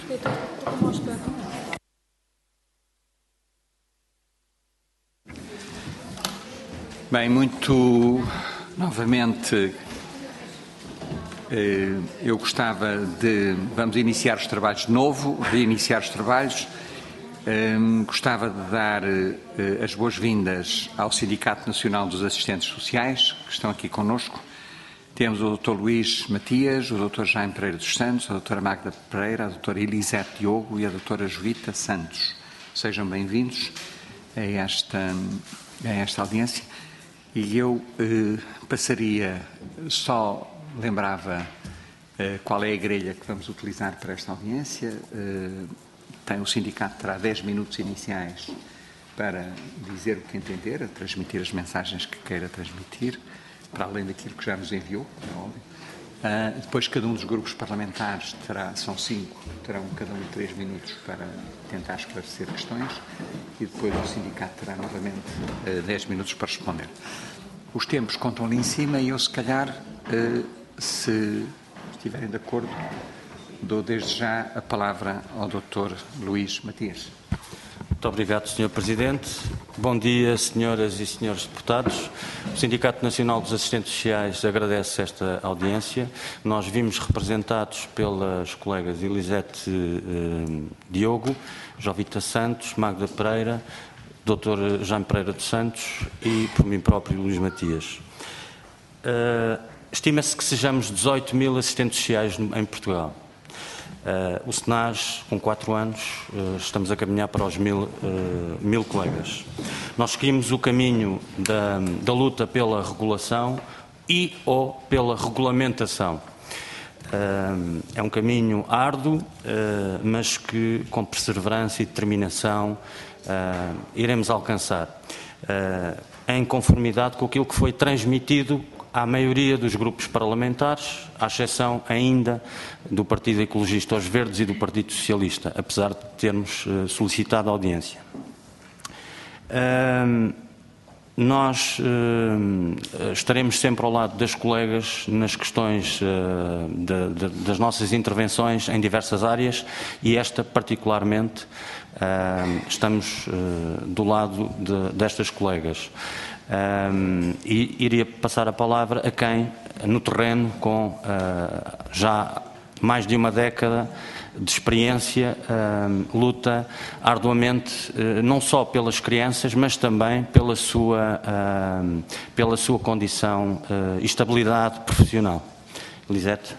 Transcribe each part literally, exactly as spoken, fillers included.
Bem, muito novamente, eu gostava de, vamos iniciar os trabalhos de novo, reiniciar os trabalhos. Gostava de dar as boas-vindas ao Sindicato Nacional dos Assistentes Sociais, que estão aqui connosco. Temos o doutor Luís Matias, o doutor Jaime Pereira dos Santos, a doutora Magda Pereira, a doutora Elisete Diogo e a doutora Jovita Santos. Sejam bem-vindos a esta, a esta audiência. E eu eh, passaria, só lembrava eh, qual é a grelha que vamos utilizar para esta audiência. Eh, tem, o sindicato terá dez minutos iniciais para dizer o que entender, a transmitir as mensagens que queira transmitir, para além daquilo que já nos enviou, é óbvio. Uh, depois cada um dos grupos parlamentares terá, são cinco, terão cada um três minutos para tentar esclarecer questões e depois o sindicato terá novamente uh, dez minutos para responder. Os tempos contam ali em cima e eu, se calhar, uh, se estiverem de acordo, dou desde já a palavra ao doutor Luís Matias. Muito obrigado, senhor Presidente. Bom dia, senhoras e senhores deputados. O Sindicato Nacional dos Assistentes Sociais agradece esta audiência. Nós vimos representados pelas colegas Elisete eh, Diogo, Jovita Santos, Magda Pereira, doutor Jaime Pereira dos Santos e por mim próprio, Luís Matias. Uh, Estima-se que sejamos dezoito mil assistentes sociais em Portugal. Uh, o SENAS, com quatro anos, uh, estamos a caminhar para os mil, uh, mil colegas. Nós seguimos o caminho da, da luta pela regulação e ou pela regulamentação. Uh, é um caminho árduo, uh, mas que com perseverança e determinação uh, iremos alcançar, uh, em conformidade com aquilo que foi transmitido à maioria dos grupos parlamentares, à exceção ainda do Partido Ecologista aos Verdes e do Partido Socialista, apesar de termos uh, solicitado a audiência. Uh, nós uh, estaremos sempre ao lado das colegas nas questões uh, de, de, das nossas intervenções em diversas áreas e esta particularmente uh, estamos uh, do lado de, destas colegas. Um, e iria passar a palavra a quem, no terreno, com uh, já mais de uma década de experiência, uh, luta arduamente, uh, não só pelas crianças, mas também pela sua, uh, pela sua condição e uh, estabilidade profissional. Elisete.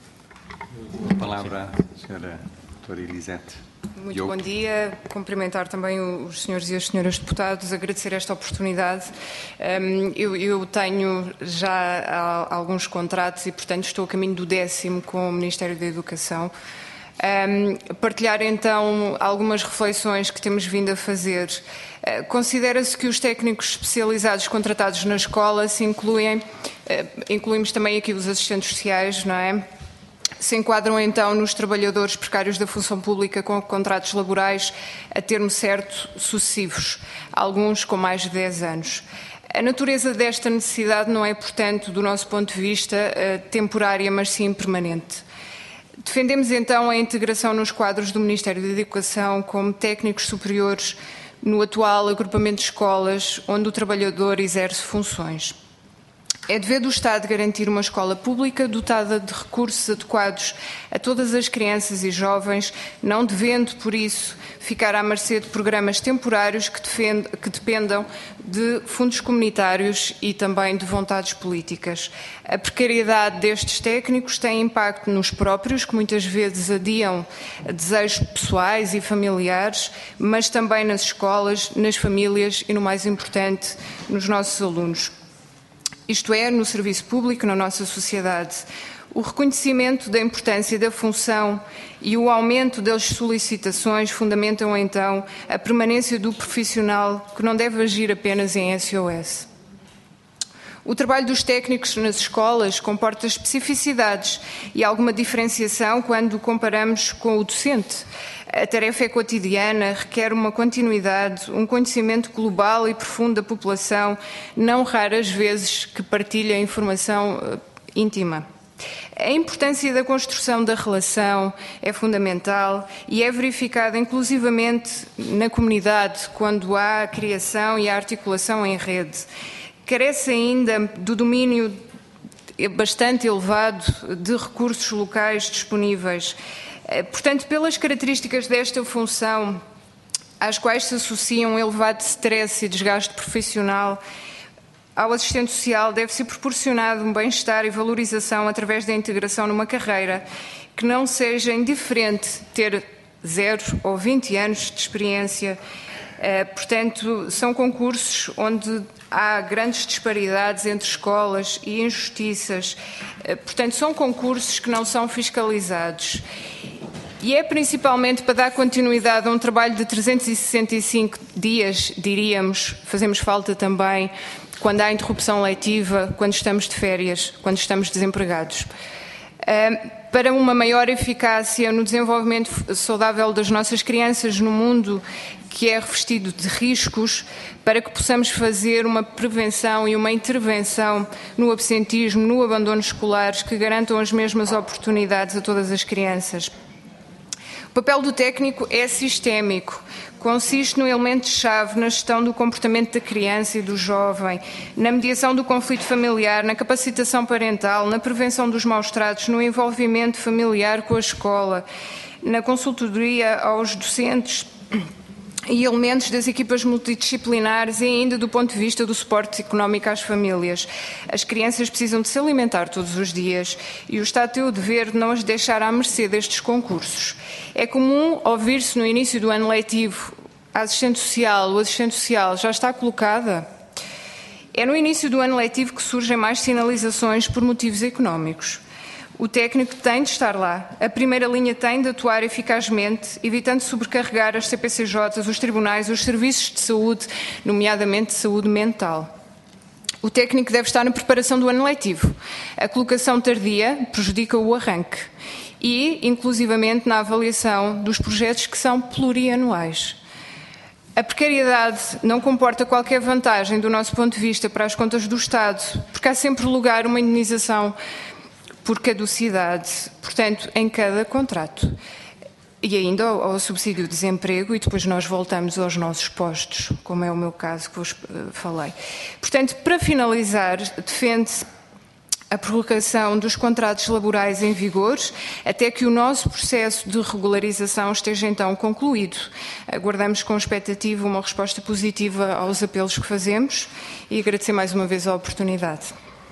A palavra à senhora doutora Elisete. Muito Eu... bom dia, cumprimentar também os senhores e as senhoras deputados, agradecer esta oportunidade. Um, eu, eu tenho já alguns contratos e, portanto, estou a caminho do décimo com o Ministério da Educação. Um, partilhar então algumas reflexões que temos vindo a fazer. Uh, Considera-se que os técnicos especializados contratados na escola se incluem, uh, incluímos também aqui os assistentes sociais, não é? Se enquadram então nos trabalhadores precários da função pública com contratos laborais a termo certo sucessivos, alguns com mais de dez anos. A natureza desta necessidade não é, portanto, do nosso ponto de vista, temporária, mas sim permanente. Defendemos então a integração nos quadros do Ministério da Educação como técnicos superiores no atual agrupamento de escolas onde o trabalhador exerce funções. É dever do Estado garantir uma escola pública dotada de recursos adequados a todas as crianças e jovens, não devendo, por isso, ficar à mercê de programas temporários que, defende, que dependam de fundos comunitários e também de vontades políticas. A precariedade destes técnicos tem impacto nos próprios, que muitas vezes adiam desejos pessoais e familiares, mas também nas escolas, nas famílias e, no mais importante, nos nossos alunos. Isto é, no serviço público, na nossa sociedade. O reconhecimento da importância da função e o aumento das solicitações fundamentam, então, a permanência do profissional que não deve agir apenas em S O S. O trabalho dos técnicos nas escolas comporta especificidades e alguma diferenciação quando o comparamos com o docente. A tarefa é cotidiana, requer uma continuidade, um conhecimento global e profundo da população, não raras vezes que partilha informação íntima. A importância da construção da relação é fundamental e é verificada inclusivamente na comunidade quando há a criação e a articulação em rede. Carece ainda do domínio bastante elevado de recursos locais disponíveis. Portanto, pelas características desta função, às quais se associa um elevado stress e desgaste profissional, ao assistente social deve-se proporcionado um bem-estar e valorização através da integração numa carreira que não seja indiferente ter zero ou vinte anos de experiência. Portanto, são concursos onde há grandes disparidades entre escolas e injustiças. Portanto, são concursos que não são fiscalizados. E é principalmente para dar continuidade a um trabalho de trezentos e sessenta e cinco dias, diríamos, fazemos falta também quando há interrupção letiva, quando estamos de férias, quando estamos desempregados. Para uma maior eficácia no desenvolvimento saudável das nossas crianças no mundo que é revestido de riscos, para que possamos fazer uma prevenção e uma intervenção no absentismo, no abandono escolares, que garantam as mesmas oportunidades a todas as crianças. O papel do técnico é sistémico, consiste no elemento-chave na gestão do comportamento da criança e do jovem, na mediação do conflito familiar, na capacitação parental, na prevenção dos maus-tratos, no envolvimento familiar com a escola, na consultoria aos docentes e elementos das equipas multidisciplinares e ainda do ponto de vista do suporte económico às famílias. As crianças precisam de se alimentar todos os dias e o Estado tem o dever de não as deixar à mercê destes concursos. É comum ouvir-se no início do ano letivo: a assistente social, o assistente social já está colocada? É no início do ano letivo que surgem mais sinalizações por motivos económicos. O técnico tem de estar lá, a primeira linha tem de atuar eficazmente, evitando sobrecarregar as C P C Js, os tribunais, os serviços de saúde, nomeadamente de saúde mental. O técnico deve estar na preparação do ano letivo. A colocação tardia prejudica o arranque e, inclusivamente, na avaliação dos projetos que são plurianuais. A precariedade não comporta qualquer vantagem do nosso ponto de vista para as contas do Estado, porque há sempre lugar uma indenização por caducidade, portanto, em cada contrato. E ainda ao, ao subsídio de desemprego, e depois nós voltamos aos nossos postos, como é o meu caso que vos uh, falei. Portanto, para finalizar, defende-se a prorrogação dos contratos laborais em vigor, até que o nosso processo de regularização esteja então concluído. Aguardamos com expectativa uma resposta positiva aos apelos que fazemos e agradecer mais uma vez a oportunidade.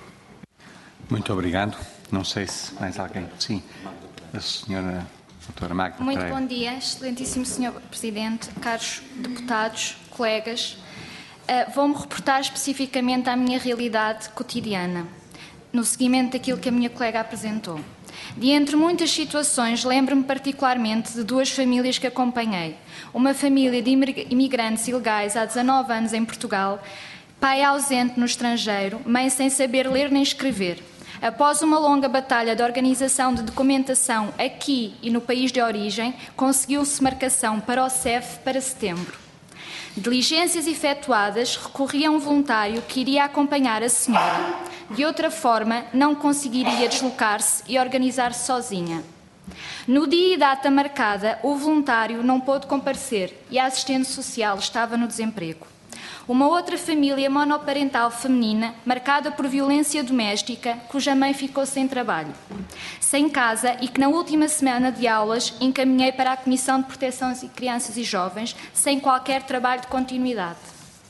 Muito obrigado. Não sei se mais alguém. Sim, a senhora doutora Magda Muito Pereira. bom dia, excelentíssimo senhor Presidente, caros deputados, colegas. Uh, Vou-me reportar especificamente à minha realidade cotidiana, no seguimento daquilo que a minha colega apresentou. De entre muitas situações, lembro-me particularmente de duas famílias que acompanhei. Uma família de imigrantes ilegais há dezanove anos em Portugal, pai ausente no estrangeiro, mãe sem saber ler nem escrever. Após uma longa batalha de organização de documentação aqui e no país de origem, conseguiu-se marcação para o C E F para setembro. Diligências efetuadas, recorria a um voluntário que iria acompanhar a senhora. De outra forma, não conseguiria deslocar-se e organizar-se sozinha. No dia e data marcada, o voluntário não pôde comparecer e a assistente social estava no desemprego. Uma outra família monoparental feminina, marcada por violência doméstica, cuja mãe ficou sem trabalho, sem casa e que na última semana de aulas encaminhei para a Comissão de Proteção de Crianças e Jovens, sem qualquer trabalho de continuidade.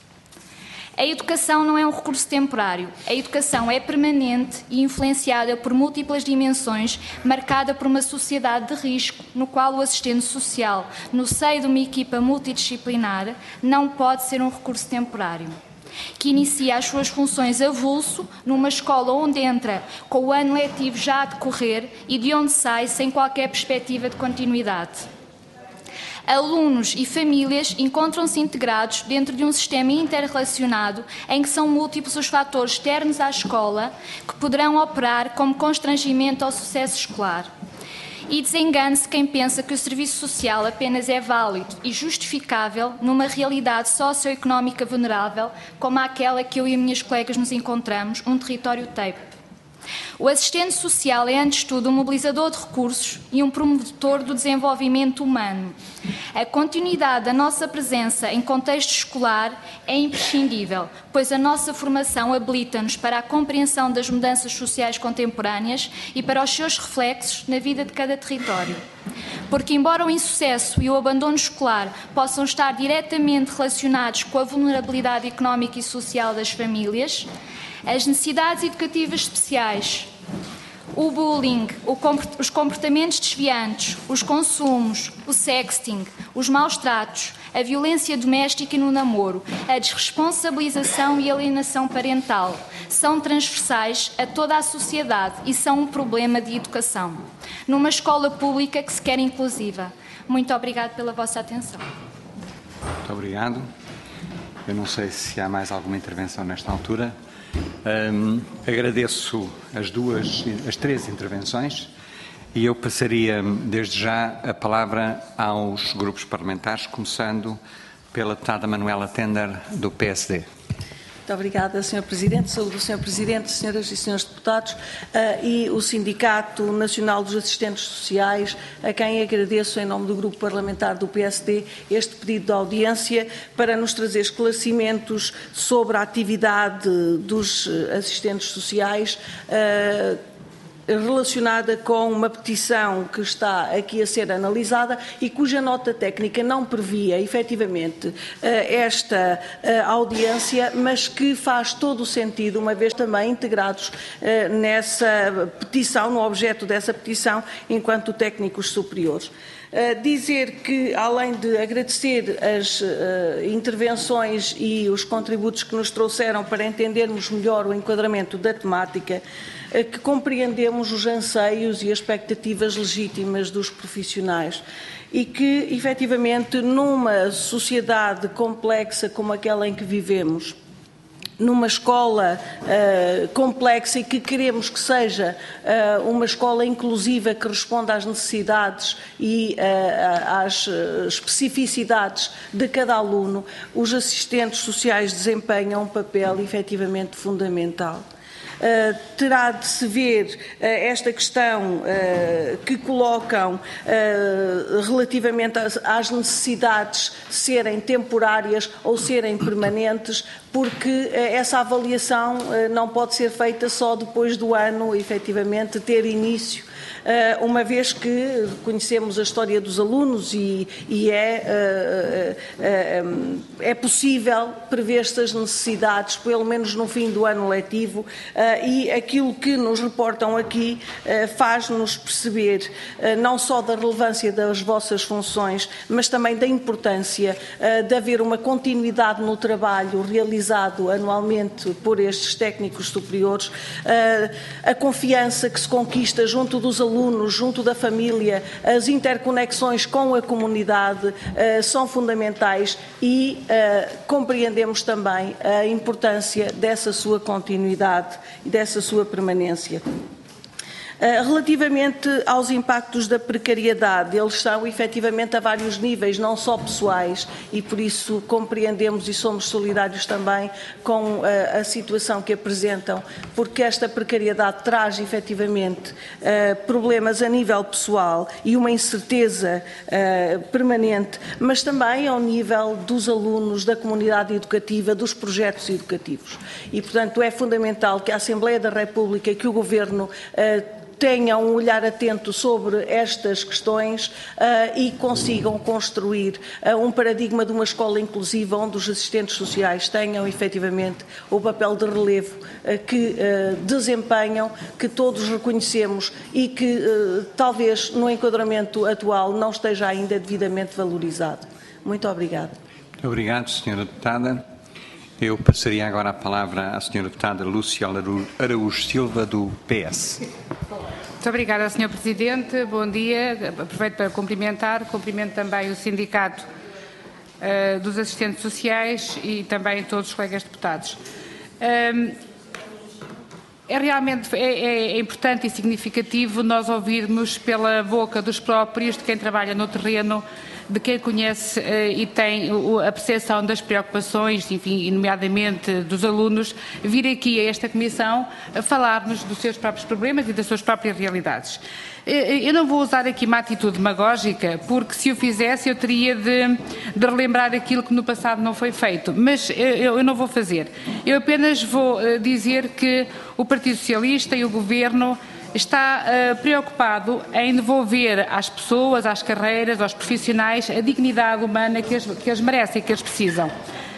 A educação não é um recurso temporário. A educação é permanente e influenciada por múltiplas dimensões, marcada por uma sociedade de risco, no qual o assistente social, no seio de uma equipa multidisciplinar, não pode ser um recurso temporário, que inicia as suas funções avulso numa escola onde entra com o ano letivo já a decorrer e de onde sai sem qualquer perspectiva de continuidade. Alunos e famílias encontram-se integrados dentro de um sistema interrelacionado em que são múltiplos os fatores externos à escola que poderão operar como constrangimento ao sucesso escolar. E desengane-se quem pensa que o serviço social apenas é válido e justificável numa realidade socioeconómica vulnerável como aquela que eu e as minhas colegas nos encontramos, um território T E I P. O assistente social é, antes de tudo, um mobilizador de recursos e um promotor do desenvolvimento humano. A continuidade da nossa presença em contexto escolar é imprescindível, pois a nossa formação habilita-nos para a compreensão das mudanças sociais contemporâneas e para os seus reflexos na vida de cada território. Porque, embora o insucesso e o abandono escolar possam estar diretamente relacionados com a vulnerabilidade económica e social das famílias, as necessidades educativas especiais, o bullying, os comportamentos desviantes, os consumos, o sexting, os maus tratos, a violência doméstica e no namoro, a desresponsabilização e alienação parental são transversais a toda a sociedade e são um problema de educação, numa escola pública que se quer inclusiva. Muito obrigada pela vossa atenção. Muito obrigado. Eu não sei se há mais alguma intervenção nesta altura. Um, agradeço as duas, as três intervenções e eu passaria desde já a palavra aos grupos parlamentares, começando pela deputada Manuela Tender, do P S D. Muito obrigada, senhor Presidente. Saúdo o senhor Presidente, senhoras e senhores deputados uh, e o Sindicato Nacional dos Assistentes Sociais, a quem agradeço, em nome do Grupo Parlamentar do P S D, este pedido de audiência para nos trazer esclarecimentos sobre a atividade dos assistentes sociais uh, relacionada com uma petição que está aqui a ser analisada e cuja nota técnica não previa, efetivamente, esta audiência, mas que faz todo o sentido, uma vez também integrados nessa petição, no objeto dessa petição, enquanto técnicos superiores. Uh, dizer que, além de agradecer as uh, intervenções e os contributos que nos trouxeram para entendermos melhor o enquadramento da temática, uh, que compreendemos os anseios e expectativas legítimas dos profissionais e que, efetivamente, numa sociedade complexa como aquela em que vivemos, numa escola uh, complexa e que queremos que seja uh, uma escola inclusiva que responda às necessidades e uh, às especificidades de cada aluno, os assistentes sociais desempenham um papel efetivamente fundamental. Uh, terá de se ver uh, esta questão uh, que colocam uh, relativamente às, às necessidades serem temporárias ou serem permanentes, porque uh, essa avaliação uh, não pode ser feita só depois do ano, efetivamente, ter início. Uh, uma vez que conhecemos a história dos alunos e, e é, uh, uh, um, é possível prever-se as necessidades, pelo menos no fim do ano letivo, uh, e aquilo que nos reportam aqui uh, faz-nos perceber uh, não só da relevância das vossas funções, mas também da importância uh, de haver uma continuidade no trabalho realizado anualmente por estes técnicos superiores, uh, a confiança que se conquista junto dos alunos, junto da família, as interconexões com a comunidade uh, são fundamentais e uh, compreendemos também a importância dessa sua continuidade e dessa sua permanência. Relativamente aos impactos da precariedade, eles são efetivamente a vários níveis, não só pessoais, e por isso compreendemos e somos solidários também com a, a situação que apresentam, porque esta precariedade traz efetivamente problemas a nível pessoal e uma incerteza permanente, mas também ao nível dos alunos, da comunidade educativa, dos projetos educativos. E, portanto, é fundamental que a Assembleia da República, que o Governo tenham um olhar atento sobre estas questões uh, e consigam construir uh, um paradigma de uma escola inclusiva onde os assistentes sociais tenham efetivamente o papel de relevo uh, que uh, desempenham, que todos reconhecemos e que uh, talvez no enquadramento atual não esteja ainda devidamente valorizado. Muito obrigada. Muito obrigado, senhora Deputada. Eu passaria agora a palavra à senhora Deputada Lúcia Araújo Silva, do P S. Muito obrigada, senhor Presidente. Bom dia. Aproveito para cumprimentar. Cumprimento também o Sindicato uh, dos Assistentes Sociais e também todos os colegas deputados. Um, É realmente é, é importante e significativo nós ouvirmos pela boca dos próprios, de quem trabalha no terreno, de quem conhece eh, e tem a percepção das preocupações, enfim, nomeadamente dos alunos, vir aqui a esta Comissão a falar-nos dos seus próprios problemas e das suas próprias realidades. Eu não vou usar aqui uma atitude demagógica, porque se o fizesse eu teria de, de relembrar aquilo que no passado não foi feito, mas eu, eu não vou fazer. Eu apenas vou dizer que o Partido Socialista e o Governo está uh, preocupado em devolver às pessoas, às carreiras, aos profissionais, a dignidade humana que eles, que eles merecem e que eles precisam.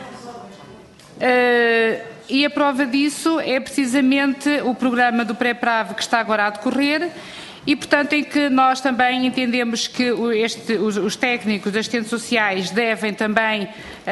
Uh, e a prova disso é precisamente o programa do pré-prave que está agora a decorrer, e, portanto, em que nós também entendemos que este, os, os técnicos, os assistentes sociais devem também uh,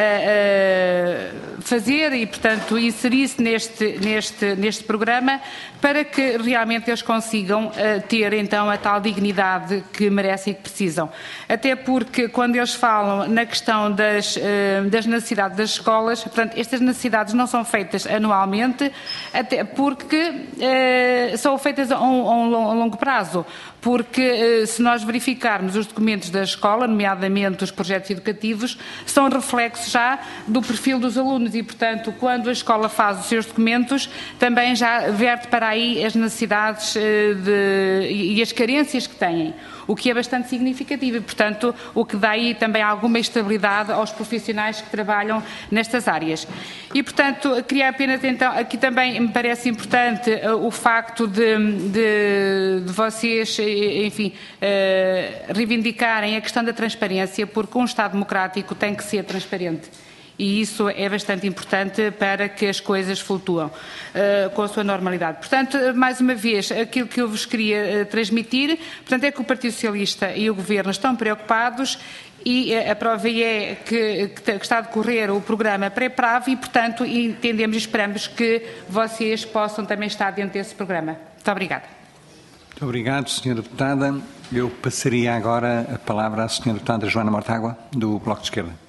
uh, fazer e, portanto, inserir-se neste, neste, neste programa para que realmente eles consigam uh, ter, então, a tal dignidade que merecem e que precisam. Até porque, quando eles falam na questão das, uh, das necessidades das escolas, portanto, estas necessidades não são feitas anualmente, até porque uh, são feitas a um, a um longo prazo. Porque se nós verificarmos os documentos da escola, nomeadamente os projetos educativos, são reflexos já do perfil dos alunos e, portanto, quando a escola faz os seus documentos, também já verte para aí as necessidades de, e as carências que têm, o que é bastante significativo e, portanto, o que dá aí também alguma estabilidade aos profissionais que trabalham nestas áreas. E, portanto, queria apenas, então, aqui também me parece importante uh, o facto de, de, de vocês, enfim, uh, reivindicarem a questão da transparência, porque um Estado democrático tem que ser transparente. E isso é bastante importante para que as coisas flutuam uh, com a sua normalidade. Portanto, mais uma vez, aquilo que eu vos queria uh, transmitir, portanto, é que o Partido Socialista e o Governo estão preocupados e a prova é que, que está a decorrer o programa pré-prave e, portanto, entendemos e esperamos que vocês possam também estar dentro desse programa. Muito obrigada. Muito obrigado, senhora Deputada. Eu passaria agora a palavra à senhora Deputada Joana Mortágua, do Bloco de Esquerda.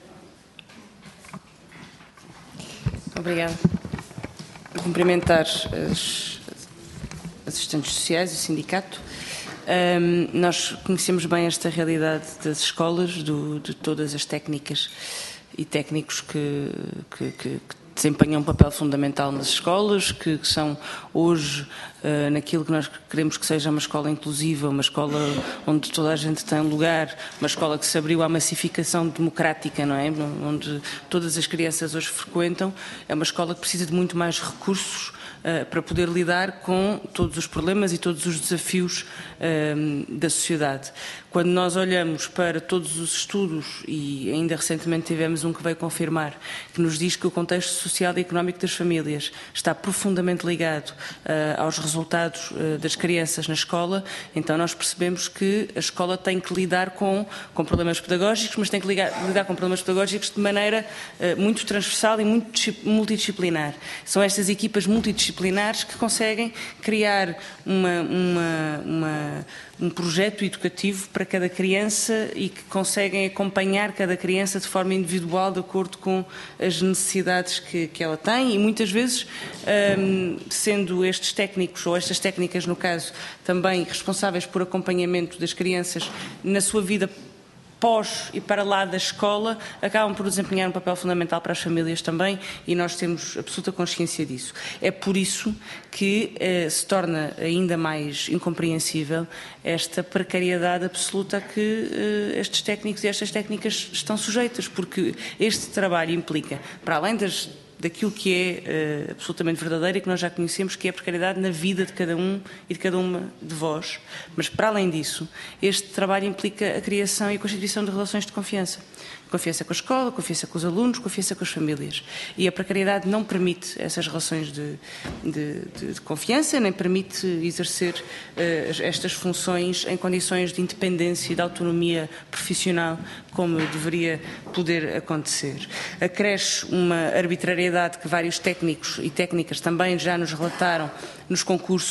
Obrigada. Vou cumprimentar as assistentes sociais e o sindicato. Um, nós conhecemos bem esta realidade das escolas, do, de todas as técnicas e técnicos que, que, que desempenham um papel fundamental nas escolas, que, que são hoje uh, naquilo que nós queremos que seja uma escola inclusiva, uma escola onde toda a gente tem lugar, uma escola que se abriu à massificação democrática, não é? Onde todas as crianças hoje frequentam. É uma escola que precisa de muito mais recursos uh, para poder lidar com todos os problemas e todos os desafios uh, da sociedade. Quando nós olhamos para todos os estudos, e ainda recentemente tivemos um que veio confirmar, que nos diz que o contexto social e económico das famílias está profundamente ligado uh, aos resultados uh, das crianças na escola, então nós percebemos que a escola tem que lidar com, com problemas pedagógicos, mas tem que ligar, lidar com problemas pedagógicos de maneira uh, muito transversal e muito multidisciplinar. São estas equipas multidisciplinares que conseguem criar uma, uma, uma um projeto educativo para cada criança e que conseguem acompanhar cada criança de forma individual de acordo com as necessidades que, que ela tem e muitas vezes, um, sendo estes técnicos ou estas técnicas, no caso, também responsáveis por acompanhamento das crianças na sua vida pós e para lá da escola, acabam por desempenhar um papel fundamental para as famílias também e nós temos absoluta consciência disso. É por isso que eh, se torna ainda mais incompreensível esta precariedade absoluta a que eh, estes técnicos e estas técnicas estão sujeitas, porque este trabalho implica, para além das daquilo que é uh, absolutamente verdadeiro e que nós já conhecemos, que é a precariedade na vida de cada um e de cada uma de vós. Mas, para além disso, este trabalho implica a criação e a constituição de relações de confiança. Confiança com a escola, confiança com os alunos, confiança com as famílias. E a precariedade não permite essas relações de, de, de, de confiança, nem permite exercer uh, estas funções em condições de independência e de autonomia profissional, como deveria poder acontecer. Acresce uma arbitrariedade que vários técnicos e técnicas também já nos relataram nos concursos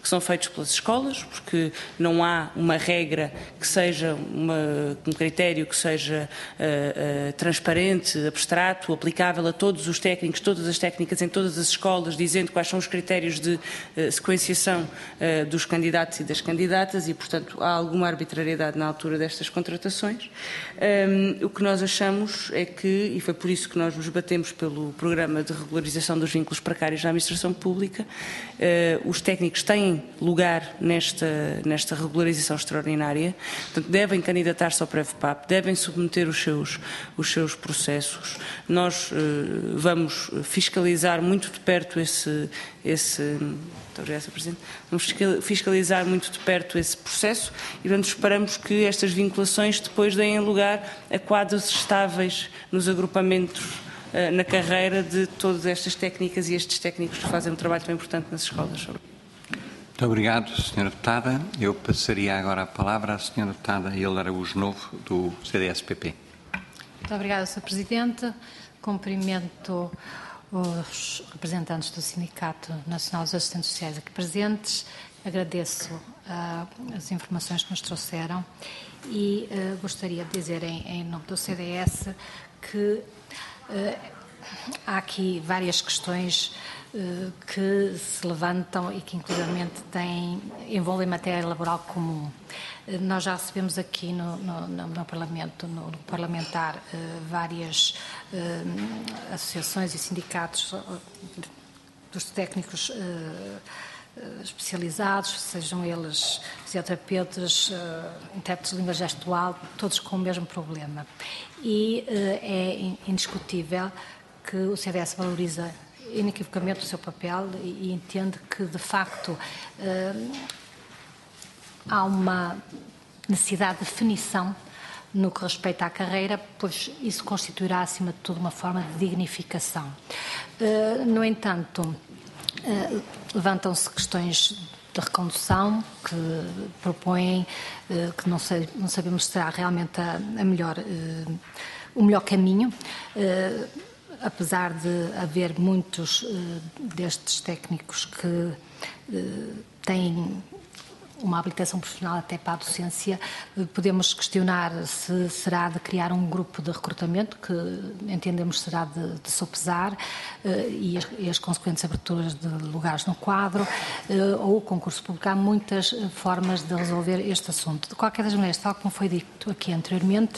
que são feitos pelas escolas, porque não há uma regra que seja, uma, um critério que seja uh, uh, transparente, abstrato, aplicável a todos os técnicos, todas as técnicas em todas as escolas, dizendo quais são os critérios de uh, sequenciação uh, dos candidatos e das candidatas e, portanto, há alguma arbitrariedade na altura destas contratações. Um, o que nós achamos é que, e foi por isso que nós nos batemos pelo programa de regularização dos vínculos precários na administração pública, uh, os técnicos têm lugar nesta, nesta regularização extraordinária, portanto, devem candidatar-se ao PREVPAP, devem submeter os seus, os seus processos. Nós uh, vamos fiscalizar muito de perto esse, esse muito obrigada, senhor Presidente, vamos fiscalizar muito de perto esse processo e, portanto, esperamos que estas vinculações depois deem lugar a quadros estáveis nos agrupamentos uh, na carreira de todas estas técnicas e estes técnicos que fazem um trabalho tão importante nas escolas. Muito obrigado, senhora Deputada. Eu passaria agora a palavra à senhora Deputada Hilda Araújo Novo, do C D S P P. Muito obrigada, senhor Presidente. Cumprimento os representantes do Sindicato Nacional dos Assistentes Sociais aqui presentes. Agradeço uh, as informações que nos trouxeram e uh, gostaria de dizer em, em nome do C D S que uh, há aqui várias questões uh, que se levantam e que inclusivamente têm, envolvem matéria laboral comum. Uh, nós já recebemos aqui no, no, no Parlamento, no, no parlamentar, uh, várias uh, associações e sindicatos uh, dos técnicos uh, especializados, sejam eles fisioterapeutas, intérpretes de língua gestual, todos com o mesmo problema. E é indiscutível que o C D S valoriza inequivocamente o seu papel e entende que, de facto, há uma necessidade de definição no que respeita à carreira, pois isso constituirá, acima de tudo, uma forma de dignificação. No entanto, Uh, levantam-se questões de recondução que propõem, uh, que não, sei, não sabemos se será realmente a, a melhor, uh, o melhor caminho, uh, apesar de haver muitos uh, destes técnicos que uh, têm uma habilitação profissional até para a docência, podemos questionar se será de criar um grupo de recrutamento, que entendemos será de, de sopesar, e as, e as consequentes aberturas de lugares no quadro, ou o concurso público. Há muitas formas de resolver este assunto. De qualquer das maneiras, tal como foi dito aqui anteriormente,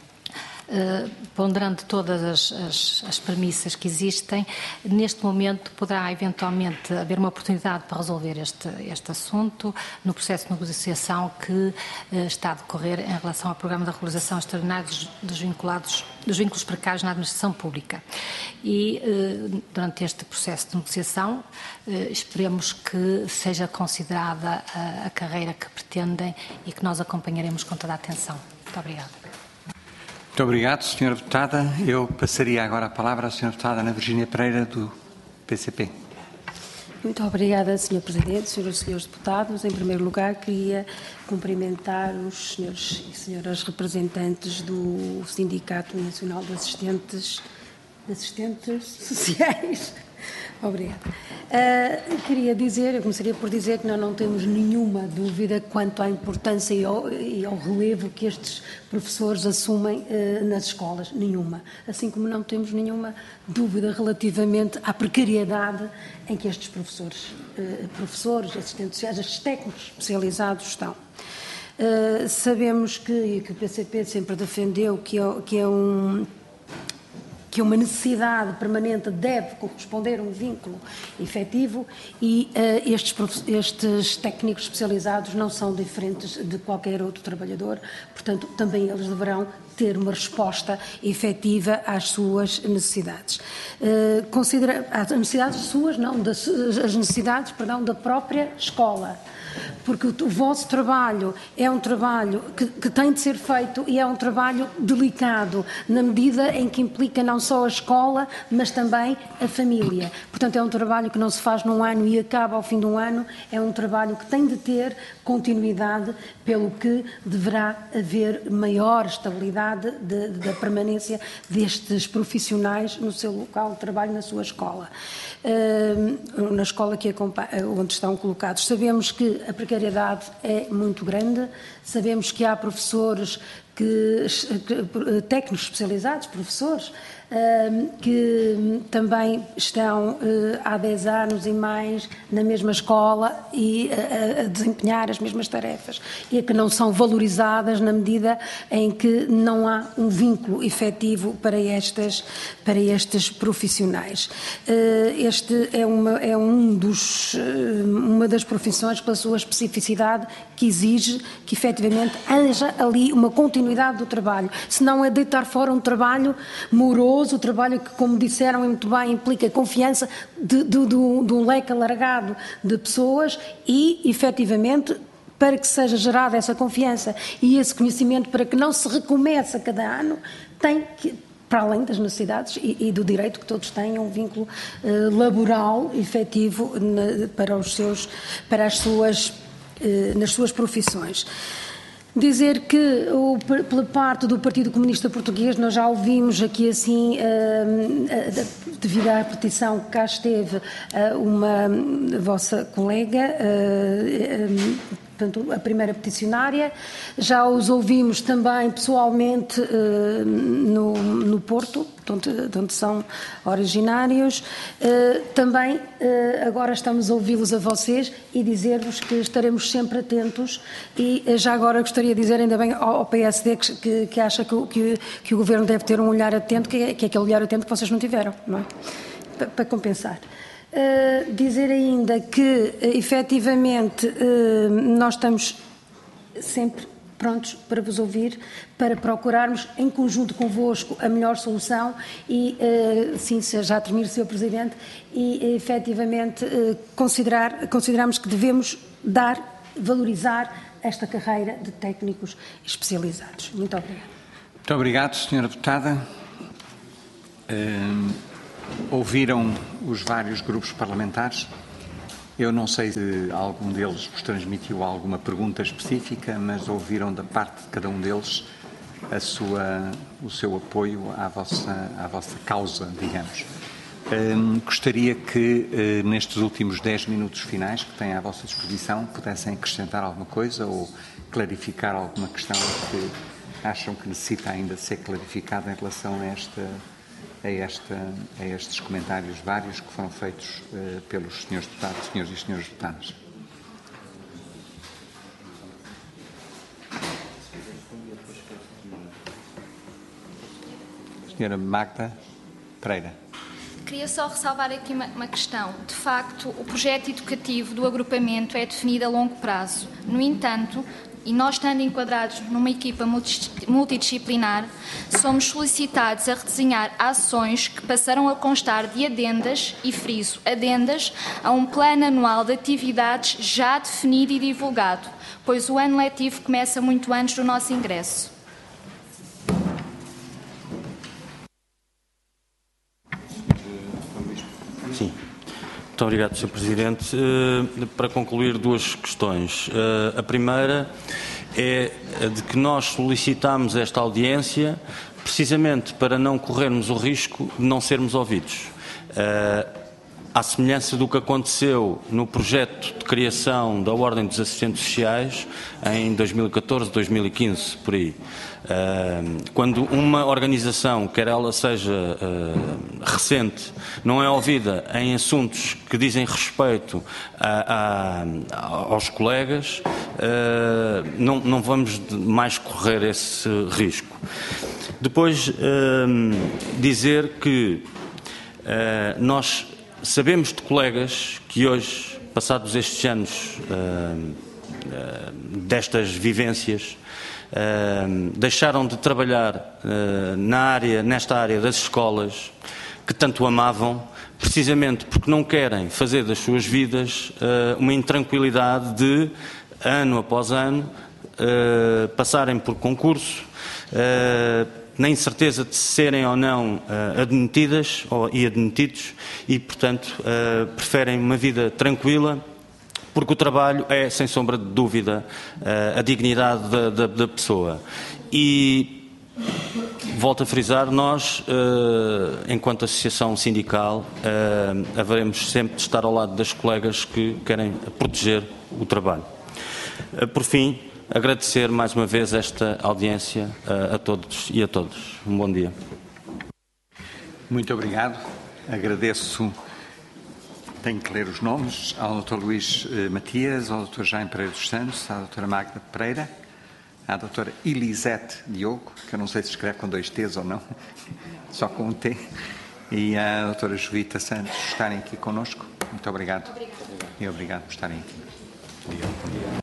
Uh, ponderando todas as, as, as premissas que existem, neste momento poderá eventualmente haver uma oportunidade para resolver este, este assunto no processo de negociação que uh, está a decorrer em relação ao programa de regularização extraordinária dos, dos, vinculados, dos vínculos precários na administração pública. E uh, durante este processo de negociação uh, esperemos que seja considerada a, a carreira que pretendem e que nós acompanharemos com toda a atenção. Muito obrigada. Muito obrigado, senhora Deputada. Eu passaria agora a palavra à senhora Deputada Ana Virgínia Pereira, do P C P. Muito obrigada, senhor Presidente, senhoras e senhores deputados. Em primeiro lugar, queria cumprimentar os senhores e senhoras representantes do Sindicato Nacional de Assistentes, de Assistentes Sociais. Obrigada. Uh, queria dizer, eu começaria por dizer que nós não temos nenhuma dúvida quanto à importância e ao, e ao relevo que estes professores assumem uh, nas escolas, nenhuma. Assim como não temos nenhuma dúvida relativamente à precariedade em que estes professores, uh, professores, assistentes sociais, estes técnicos especializados estão. Uh, sabemos que, que o P C P sempre defendeu que é, que é um... que uma necessidade permanente deve corresponder a um vínculo efetivo e uh, estes, estes técnicos especializados não são diferentes de qualquer outro trabalhador, portanto, também eles deverão ter uma resposta efetiva às suas necessidades. Uh, considera as necessidades suas, não, das, as necessidades, perdão, da própria escola. Porque o vosso trabalho é um trabalho que, que tem de ser feito e é um trabalho delicado, na medida em que implica não só a escola, mas também a família. Portanto, é um trabalho que não se faz num ano e acaba ao fim de um ano, é um trabalho que tem de ter continuidade, pelo que deverá haver maior estabilidade de, da permanência destes profissionais no seu local de trabalho, na sua escola, uh, na escola que onde estão colocados. Sabemos que a precariedade é muito grande, sabemos que há professores, que, que, técnicos especializados, professores, que também estão há dez anos e mais na mesma escola e a, a desempenhar as mesmas tarefas e que não são valorizadas na medida em que não há um vínculo efetivo para, estas, para estes profissionais. Este é, uma, é um dos, uma das profissões, pela sua especificidade, que exige que efetivamente haja ali uma continuidade do trabalho, senão é deitar fora um trabalho moroso, o trabalho que, como disseram muito bem, implica confiança de, de, de, de um leque alargado de pessoas e, efetivamente, para que seja gerada essa confiança e esse conhecimento, para que não se recomece a cada ano, tem que, para além das necessidades e, e do direito que todos têm, um vínculo eh, laboral efetivo na, para, os seus, para as suas, eh, nas suas profissões. Dizer que, o, pela parte do Partido Comunista Português, nós já ouvimos aqui assim, devido à petição que cá esteve, uma vossa colega, portanto, a primeira peticionária, já os ouvimos também pessoalmente no, no Porto, de onde, de onde são originários. Também agora estamos a ouvi-los a vocês e dizer-vos que estaremos sempre atentos e já agora gostaria de dizer ainda bem ao P S D que, que, que acha que, que, que o Governo deve ter um olhar atento, que é, que é aquele olhar atento que vocês não tiveram, não é? Para, para compensar. Uh, dizer ainda que, uh, efetivamente, uh, nós estamos sempre prontos para vos ouvir, para procurarmos, em conjunto convosco, a melhor solução e, uh, sim, já termino, senhor Presidente, e, efetivamente, uh, considerar, consideramos que devemos dar, valorizar esta carreira de técnicos especializados. Muito obrigada. Muito obrigado, senhora Deputada. Uh... Ouviram os vários grupos parlamentares. Eu não sei se algum deles vos transmitiu alguma pergunta específica, mas ouviram da parte de cada um deles a sua, o seu apoio à vossa, à vossa causa, digamos. Hum, gostaria que, uh, nestes últimos dez minutos finais que têm à vossa disposição, pudessem acrescentar alguma coisa ou clarificar alguma questão que acham que necessita ainda ser clarificada em relação a esta... A, esta, a estes comentários vários que foram feitos uh, pelos senhores deputados, senhores e senhoras deputadas. Senhora Magda Pereira. Queria só ressalvar aqui uma, uma questão. De facto, o projeto educativo do agrupamento é definido a longo prazo. No entanto, e nós estando enquadrados numa equipa multidisciplinar, somos solicitados a redesenhar ações que passarão a constar de adendas, e friso, adendas a um plano anual de atividades já definido e divulgado, pois o ano letivo começa muito antes do nosso ingresso. Sim. Muito obrigado, senhor Presidente. Uh, para concluir, duas questões. Uh, a primeira é a de que nós solicitamos esta audiência precisamente para não corrermos o risco de não sermos ouvidos. Uh, à semelhança do que aconteceu no projeto de criação da Ordem dos Assistentes Sociais em dois mil e catorze, dois mil e quinze, por aí. Uh, quando uma organização, quer ela seja uh, recente, não é ouvida em assuntos que dizem respeito a, a, aos colegas, uh, não, não vamos mais correr esse risco. Depois, uh, dizer que uh, nós sabemos de colegas que hoje, passados estes anos uh, uh, destas vivências, Uh, deixaram de trabalhar uh, na área, nesta área das escolas que tanto amavam, precisamente porque não querem fazer das suas vidas uh, uma intranquilidade de, ano após ano, uh, passarem por concurso, uh, na incerteza de serem ou não uh, admitidas ou, e admitidos e, portanto, uh, preferem uma vida tranquila, porque o trabalho é, sem sombra de dúvida, uh, a dignidade da, da, da pessoa. E, volto a frisar, nós, uh, enquanto associação sindical, uh, haveremos sempre de estar ao lado das colegas que querem proteger o trabalho. Uh, por fim, agradecer mais uma vez esta audiência uh, a todos e a todos. Um bom dia. Muito obrigado. Agradeço, tenho que ler os nomes, ao doutor Luís uh, Matias, ao doutor Jaime Pereira dos Santos, à doutora Magda Pereira, à doutora Elisete Diogo, que eu não sei se escreve com dois T's ou não, só com um T, e à doutora Jovita Santos estarem aqui connosco. Muito obrigado. Obrigado. E obrigado por estarem aqui. Obrigado.